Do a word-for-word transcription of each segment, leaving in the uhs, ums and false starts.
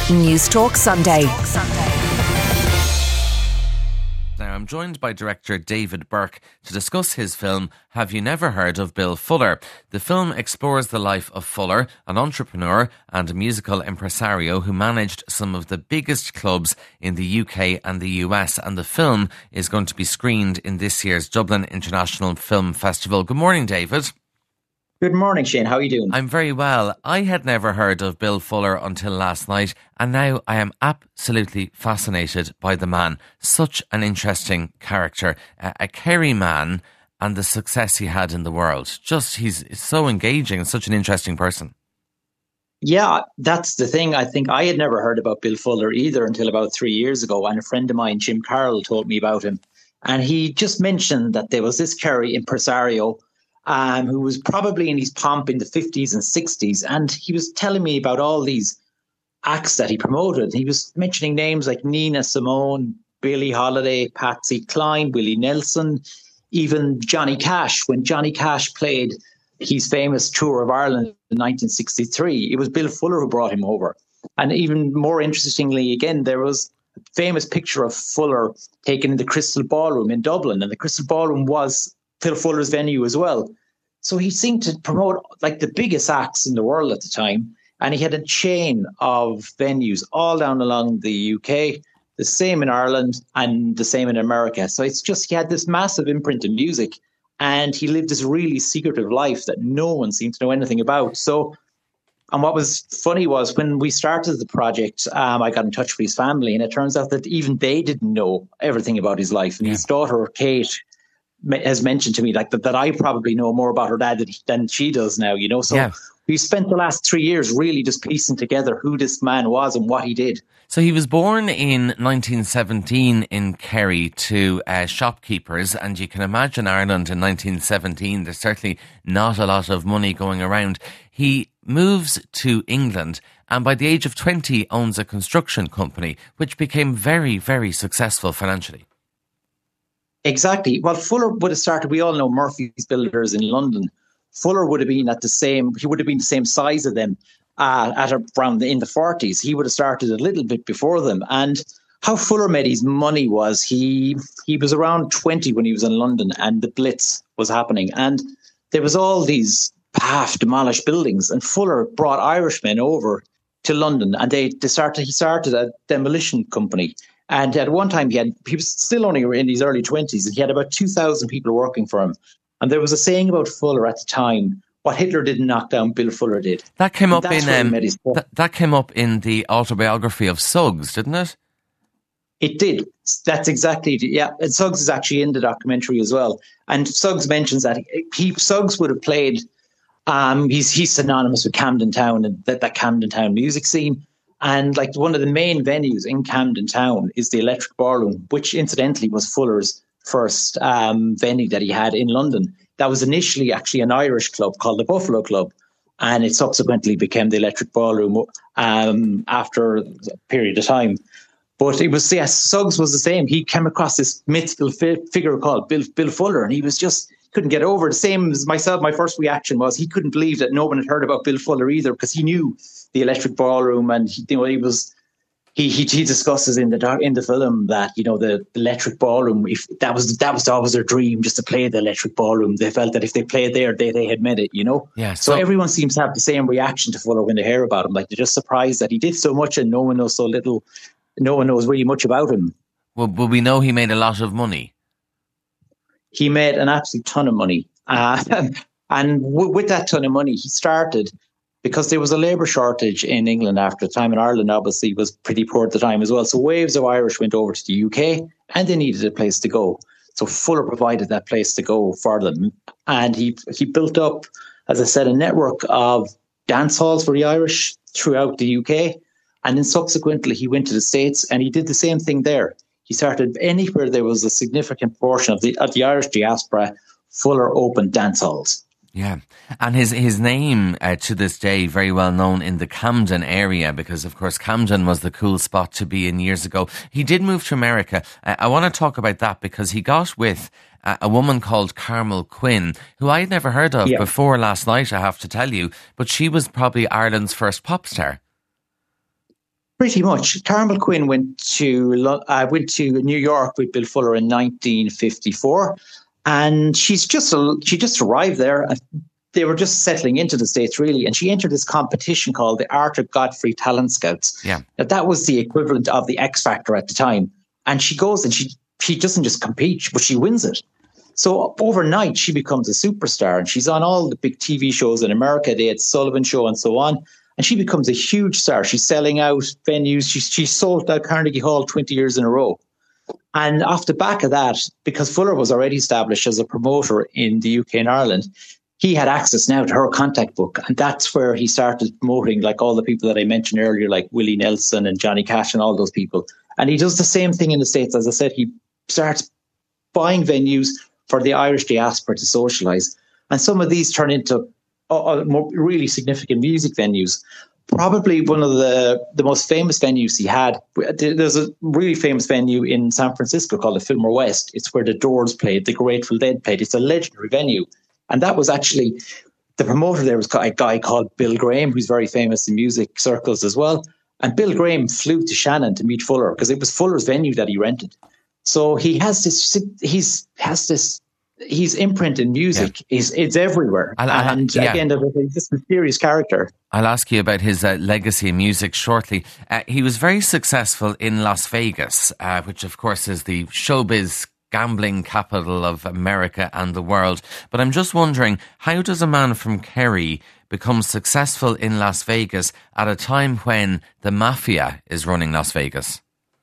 Newstalk Sunday. Now, I'm joined by director David Burke to discuss his film, Have You Never Heard of Bill Fuller? The film explores the life of Fuller, an entrepreneur and musical impresario who managed some of the biggest clubs in the U K and the U S, and the film is going to be screened in this year's Dublin International Film Festival. Good morning, David. Good morning, Shane. How are you doing? I'm very well. I had never heard of Bill Fuller until last night, and now I am absolutely fascinated by the man. Such an interesting character, a, a Kerry man, and the success he had in the world. Just, he's so engaging and such an interesting person. Yeah, that's the thing. I think I had never heard about Bill Fuller either until about three years ago, and a friend of mine, Jim Carroll, told me about him. And he just mentioned that there was this Kerry impresario Um, who was probably in his pomp in the fifties and sixties. And he was telling me about all these acts that he promoted. He was mentioning names like Nina Simone, Billie Holiday, Patsy Cline, Willie Nelson, even Johnny Cash. When Johnny Cash played his famous tour of Ireland in nineteen sixty-three, it was Bill Fuller who brought him over. And even more interestingly, again, there was a famous picture of Fuller taken in the Crystal Ballroom in Dublin. And the Crystal Ballroom was Phil Fuller's venue as well. So he seemed to promote like the biggest acts in the world at the time. And he had a chain of venues all down along the U K, the same in Ireland and the same in America. So it's just, he had this massive imprint in music, and he lived this really secretive life that no one seemed to know anything about. So, and what was funny was when we started the project, um, I got in touch with his family, and it turns out that even they didn't know everything about his life. And yeah. His daughter, Kate, has mentioned to me like that, that I probably know more about her dad than, than she does now, you know. So yeah. We spent the last three years really just piecing together who this man was and what he did. So he was born in nineteen seventeen in Kerry to uh, shopkeepers, and you can imagine Ireland in nineteen seventeen, there's certainly not a lot of money going around. He moves to England, and by the age of twenty owns a construction company, which became very, very successful financially. Exactly. Well, Fuller would have started, we all know Murphy's Builders in London. Fuller would have been at the same, he would have been the same size as them uh, at around the, in the forties. He would have started a little bit before them. And how Fuller made his money was he he was around twenty when he was in London, and the Blitz was happening. And there was all these half demolished buildings, and Fuller brought Irishmen over to London, and they, they started, he started a demolition company. And at one time, he had he was still only in his early twenties, and he had about two thousand people working for him. And there was a saying about Fuller at the time: what Hitler didn't knock down, Bill Fuller did. That came up in um, that, that came up in the autobiography of Suggs, didn't it? It did. That's exactly it. Yeah. And Suggs is actually in the documentary as well. And Suggs mentions that he Suggs would have played. Um, he's he's synonymous with Camden Town and that, that Camden Town music scene. And like one of the main venues in Camden Town is the Electric Ballroom, which incidentally was Fuller's first um, venue that he had in London. That was initially actually an Irish club called the Buffalo Club, and it subsequently became the Electric Ballroom um, after a period of time. But it was, yes, Suggs was the same. He came across this mythical fi- figure called Bill, Bill Fuller, and he was just couldn't get over it. The same as myself, my first reaction was he couldn't believe that no one had heard about Bill Fuller either, because he knew the Electric Ballroom, and he, you know, he was he he, he discusses in the dark, in the film that, you know, the Electric Ballroom, if that was that was always their dream, just to play the Electric Ballroom. They felt that if they played there, they they had met it, you know. Yeah. So, so everyone seems to have the same reaction to Fuller when they hear about him. Like, they're just surprised that he did so much and no one knows so little. No one knows really much about him. Well, well, we know he made a lot of money. He made an absolute ton of money. Uh, and w- with that ton of money, he started, because there was a labour shortage in England after the time, and Ireland obviously was pretty poor at the time as well. So waves of Irish went over to the U K, and they needed a place to go. So Fuller provided that place to go for them. And he he built up, as I said, a network of dance halls for the Irish throughout the U K. And then subsequently he went to the States, and he did the same thing there. He started anywhere there was a significant portion of the of the Irish diaspora, Fuller opened dance halls. Yeah, and his his name uh, to this day very well known in the Camden area, because of course Camden was the cool spot to be in years ago. He did move to America. Uh, I want to talk about that because he got with uh, a woman called Carmel Quinn, who I had never heard of yeah. before last night, I have to tell you, but she was probably Ireland's first pop star. Pretty much. Carmel Quinn went to uh, went to New York with Bill Fuller in nineteen fifty-four, and she's just a, she just arrived there. They were just settling into the States, really, and she entered this competition called the Arthur Godfrey Talent Scouts. Yeah, now, that was the equivalent of the X Factor at the time. And she goes and she she doesn't just compete, but she wins it. So overnight, she becomes a superstar, and she's on all the big T V shows in America. They had Sullivan Show and so on. And she becomes a huge star. She's selling out venues. She's, she's sold out Carnegie Hall twenty years in a row. And off the back of that, because Fuller was already established as a promoter in the U K and Ireland, he had access now to her contact book. And that's where he started promoting, like all the people that I mentioned earlier, like Willie Nelson and Johnny Cash and all those people. And he does the same thing in the States. As I said, he starts buying venues for the Irish diaspora to socialise. And some of these turn into uh, more really significant music venues. Probably one of the, the most famous venues he had, there's a really famous venue in San Francisco called the Fillmore West. It's where the Doors played, the Grateful Dead played. It's a legendary venue. And that was actually, the promoter there was a guy called Bill Graham, who's very famous in music circles as well. And Bill Graham flew to Shannon to meet Fuller because it was Fuller's venue that he rented. So he has this, he's has this, he's imprint in music. Yeah. He's, it's everywhere. I'll, I'll, and yeah. again, he's this mysterious character. I'll ask you about his uh, legacy in music shortly. Uh, he was very successful in Las Vegas, uh, which of course is the showbiz gambling capital of America and the world. But I'm just wondering, how does a man from Kerry become successful in Las Vegas at a time when the mafia is running Las Vegas?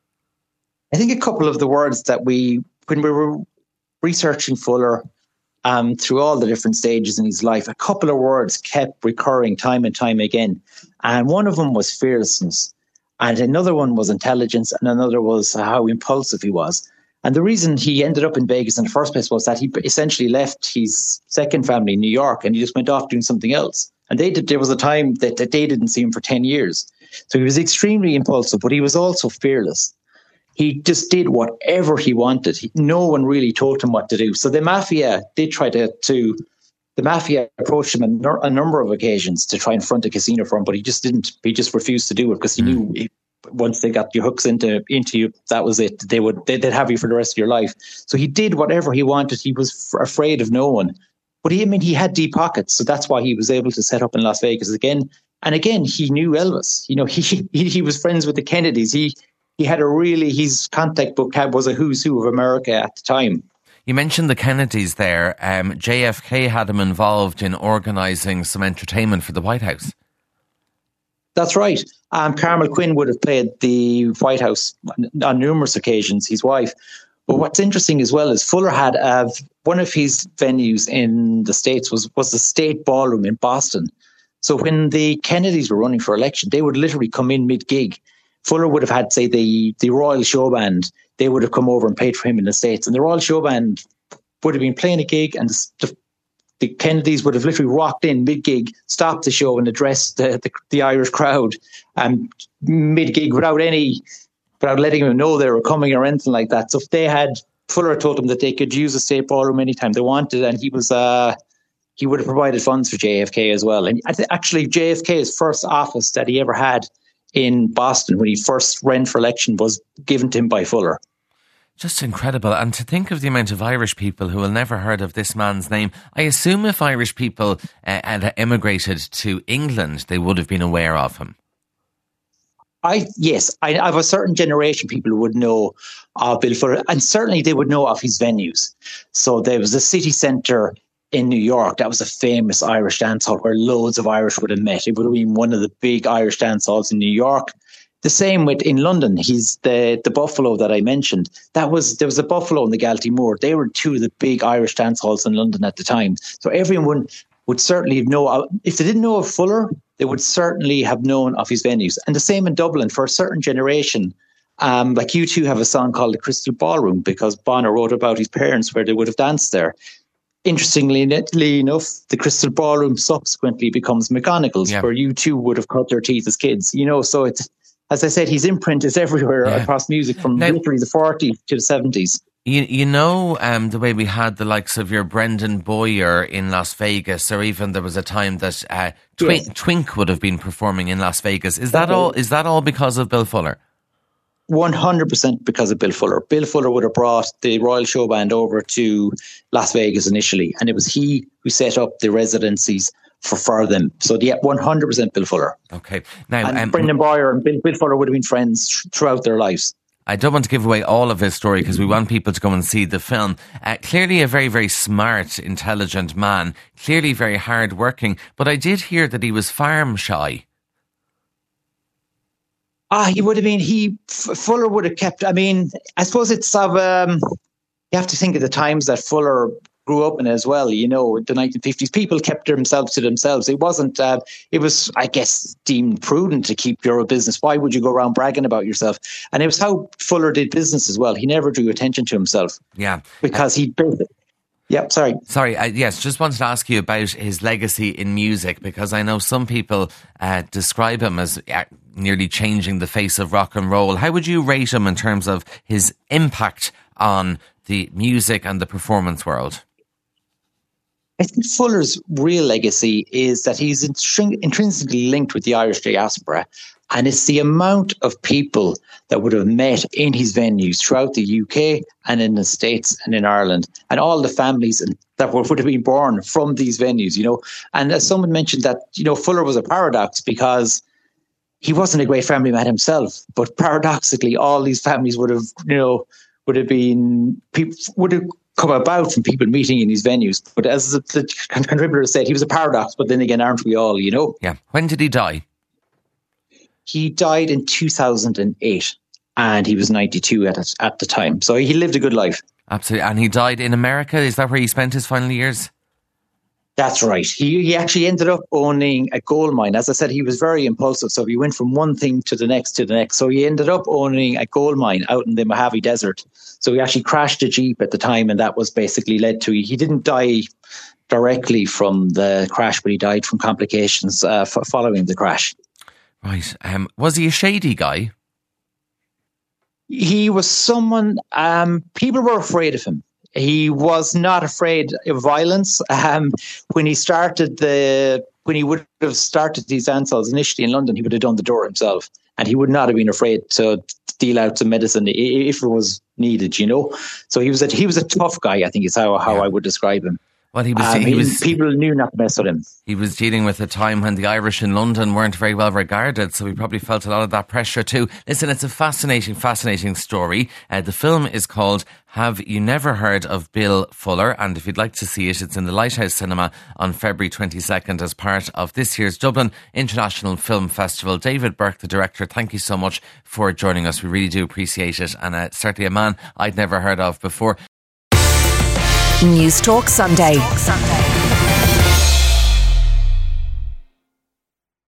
I think a couple of the words that we, when we were researching Fuller um, through all the different stages in his life, a couple of words kept recurring time and time again. And one of them was fearlessness. And another one was intelligence. And another was how impulsive he was. And the reason he ended up in Vegas in the first place was that he essentially left his second family in New York and he just went off doing something else. And they did, there was a time that, that they didn't see him for ten years. So he was extremely impulsive, but he was also fearless. He just did whatever he wanted. He, no one really told him what to do. So the mafia did try to, to the mafia approached him on a number of occasions to try and front a casino for him, but he just didn't, he just refused to do it because he mm. knew he, once they got your hooks into into you, that was it. They would they'd have you for the rest of your life. So he did whatever he wanted. He was f- afraid of no one. But he, I mean, he had deep pockets, so that's why he was able to set up in Las Vegas again. And again, he knew Elvis. You know, he he, he was friends with the Kennedys. He he had a really his contact book had was a who's who of America at the time. You mentioned the Kennedys there. Um, J F K had him involved in organising some entertainment for the White House. That's right. Um, Carmel Quinn would have played the White House on numerous occasions, his wife. But what's interesting as well is Fuller had uh, one of his venues in the States was, was the State Ballroom in Boston. So when the Kennedys were running for election, they would literally come in mid-gig. Fuller would have had, say, the, the Royal Show Band. They would have come over and paid for him in the States. And the Royal Show Band would have been playing a gig and the, the Kennedys would have literally rocked in mid-gig, stopped the show and addressed the, the, the Irish crowd um, mid-gig without any, without letting them know they were coming or anything like that. So if they had, Fuller told them that they could use the State Ballroom anytime they wanted, and he was, uh, he would have provided funds for J F K as well. And actually J F K's first office that he ever had in Boston when he first ran for election was given to him by Fuller. Just incredible. And to think of the amount of Irish people who will never heard of this man's name. I assume if Irish people uh, had emigrated to England, they would have been aware of him. I Yes, I, I have a certain generation of people who would know of Bill Fuller, and certainly they would know of his venues. So there was the City Centre in New York. That was a famous Irish dance hall where loads of Irish would have met. It would have been one of the big Irish dance halls in New York. The same with in London. He's the the Buffalo that I mentioned. That was there was a Buffalo and the Galtymore. They were two of the big Irish dance halls in London at the time. So everyone would certainly know. If they didn't know of Fuller, they would certainly have known of his venues. And the same in Dublin for a certain generation. Um, like U two have a song called The Crystal Ballroom because Bonner wrote about his parents where they would have danced there. Interestingly enough, the Crystal Ballroom subsequently becomes McGonagall's, yeah. where U two would have cut their teeth as kids. You know, so it's. As I said, his imprint is everywhere yeah. across music from now, literally the forties to the seventies. You, you know, um, the way we had the likes of your Brendan Boyer in Las Vegas, or even there was a time that uh, Twink, yes. Twink would have been performing in Las Vegas. Is that all? Is that all because of Bill Fuller? one hundred percent because of Bill Fuller. Bill Fuller would have brought the Royal Show Band over to Las Vegas initially, and it was he who set up the residencies for, for them. So, yeah, one hundred percent Bill Fuller. Okay. Now, and um, Brendan Boyer and Bill, Bill Fuller would have been friends throughout their lives. I don't want to give away all of his story because we want people to go and see the film. Uh, clearly a very, very smart, intelligent man. Clearly very hard working. But I did hear that he was farm shy. Ah, he would have been, he, Fuller would have kept, I mean, I suppose it's of, um, you have to think of the times that Fuller grew up in as well, you know, the nineteen fifties. People kept themselves to themselves. It wasn't, uh, it was, I guess, deemed prudent to keep your business. Why would you go around bragging about yourself? And it was how Fuller did business as well. He never drew attention to himself. Yeah. Because he built it. Yeah, sorry. Sorry, I, yes, just wanted to ask you about his legacy in music, because I know some people uh, describe him as uh, nearly changing the face of rock and roll. How would you rate him in terms of his impact on the music and the performance world? I think Fuller's real legacy is that he's intrinsically linked with the Irish diaspora, and it's the amount of people that would have met in his venues throughout the U K and in the States and in Ireland, and all the families that would have been born from these venues, you know. And as someone mentioned that, you know, Fuller was a paradox because he wasn't a great family man himself, but paradoxically, all these families would have, you know, would have been, people would have come about from people meeting in these venues. But as the, the contributor said, he was a paradox, but then again, aren't we all, you know? Yeah. When did he die? He died in two thousand eight, and he was ninety-two at it, at the time. So he lived a good life. Absolutely. And he died in America? Is that where he spent his final years? That's right. He he actually ended up owning a gold mine. As I said, he was very impulsive. So he went from one thing to the next to the next. So he ended up owning a gold mine out in the Mojave Desert. So he actually crashed a Jeep at the time, and that was basically led to, he didn't die directly from the crash, but he died from complications uh, f- following the crash. Right. Um, was he a shady guy? He was someone, um, people were afraid of him. He was not afraid of violence. Um, when he started the, when he would have started these dance halls initially in London, he would have done the door himself, and he would not have been afraid to deal out some medicine if it was needed, you know. So he was a he was a tough guy, I think is how how yeah. I would describe him. Well, he was, um, he was. People knew not to mess with him. He was dealing with a time when the Irish in London weren't very well regarded, so he probably felt a lot of that pressure too. Listen, it's a fascinating, fascinating story. Uh, the film is called Have You Never Heard of Bill Fuller? And if you'd like to see it, it's in the Lighthouse Cinema on February twenty-second as part of this year's Dublin International Film Festival. David Burke, the director, thank you so much for joining us. We really do appreciate it, and uh, certainly a man I'd never heard of before. News Talk Sunday. Talk Sunday.